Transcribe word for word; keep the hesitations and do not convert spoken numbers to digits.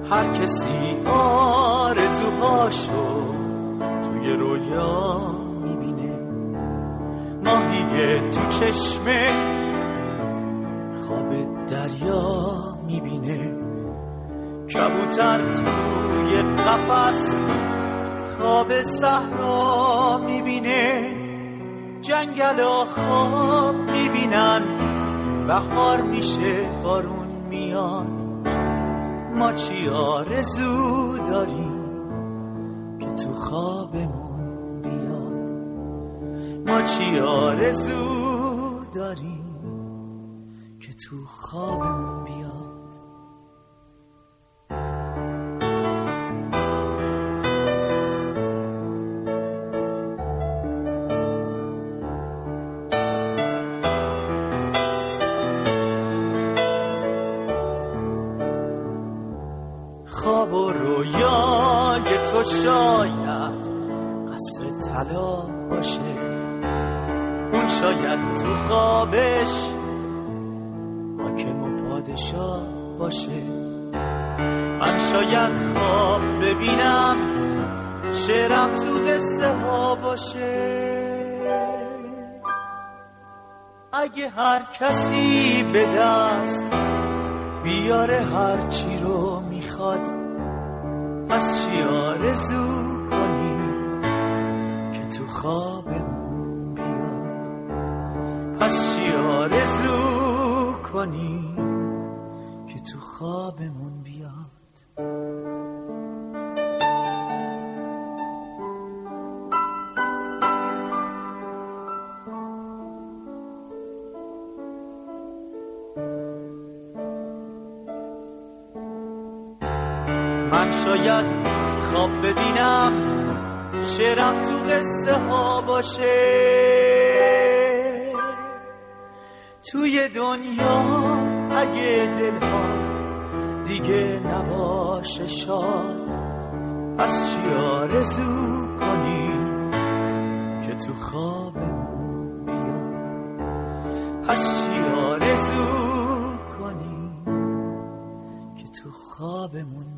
هر کسی آرزوهاشو توی رویا میبینه، ماهی تو چشمه خواب دریا میبینه، کبوتر توی قفس خواب صحرا میبینه، جنگلا خواب میبینن بهار میشه بارون میاد. ما چی آرزو داریم که تو خوابمون بیاد، ما چی آرزو داریم که تو خوابمون بیاد. خواب و رویای تو شاید قصر طلا باشه، اون شاید تو خوابش حاکم و پادشاه باشه. من شاید خواب ببینم شعرم تو قصه ها باشه. اگه هر کسی به دست بیاره هر چی رو میخواد، پس چی آرزو کنی که تو خوابمون بیاد، پس چی آرزو کنی که تو خوابمون بیاد. من شاید خواب ببینم شعرم تو قصه ها باشه. توی دنیا اگه دلها دیگه نباشه شاد، پس چی آرزو کنی که تو خوابمون بیاد، پس چی آرزو کنی که تو خوابمون